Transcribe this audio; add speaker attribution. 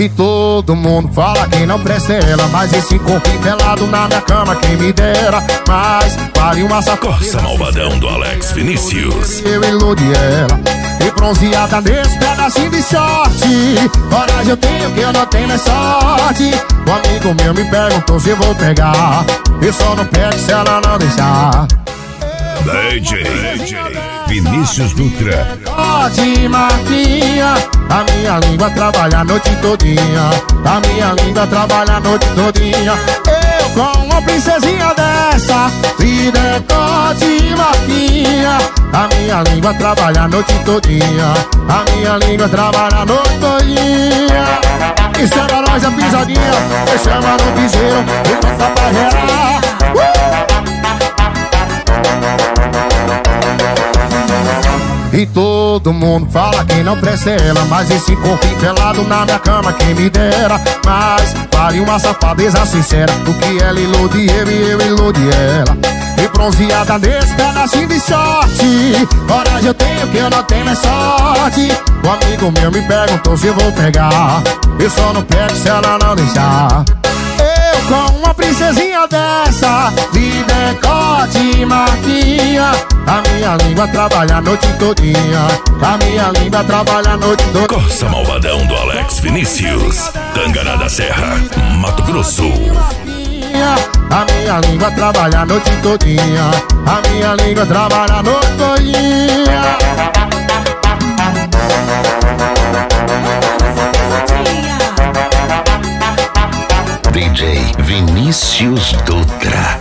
Speaker 1: E todo mundo fala que não presta ela, mas esse corpo pelado na minha cama quem me dera. Mas vale uma safadeza.
Speaker 2: Corsa Malvadão do Alex Vinícius.
Speaker 1: Eu iludi ela e bronzeada nesse pedacinho de short. Coragem eu tenho que eu não tenho mais sorte. Um amigo meu me perguntou se eu vou pegar. Eu só não pego se ela não deixar.
Speaker 2: DJ Vinícius Dutra.
Speaker 1: Pode marquinha, a minha língua trabalha a noite todinha. A minha língua trabalha a noite todinha. Eu com uma princesinha dessa, e decote marquinha. A minha língua trabalha a noite todinha. A minha língua trabalha a noite todinha. E chama nós a pisadinha, e chama no piseiro, e começa pra gerar. E todo mundo fala que não presta ela, mas esse corpo pelado na minha cama quem me dera. Mas vale uma safadeza sincera do que ela ilude eu e eu iludi ela. E bronzeada nesse pedacinho de short. Coragem eu tenho que eu não tenho mais sorte. Um amigo meu me perguntou se eu vou pegar. Eu só não pego se ela não deixar. Eu com uma princesinha dessa, de decote e marquinha. A minha língua trabalha a noite todinha. A minha língua trabalha a noite todinha.
Speaker 2: Corsa Malvadão do Alex Vinícius. Tangará da Serra, Mato Grosso.
Speaker 1: A minha língua trabalha a noite todinha. A minha língua trabalha a noite todinha.
Speaker 3: DJ Vinícius Dutra.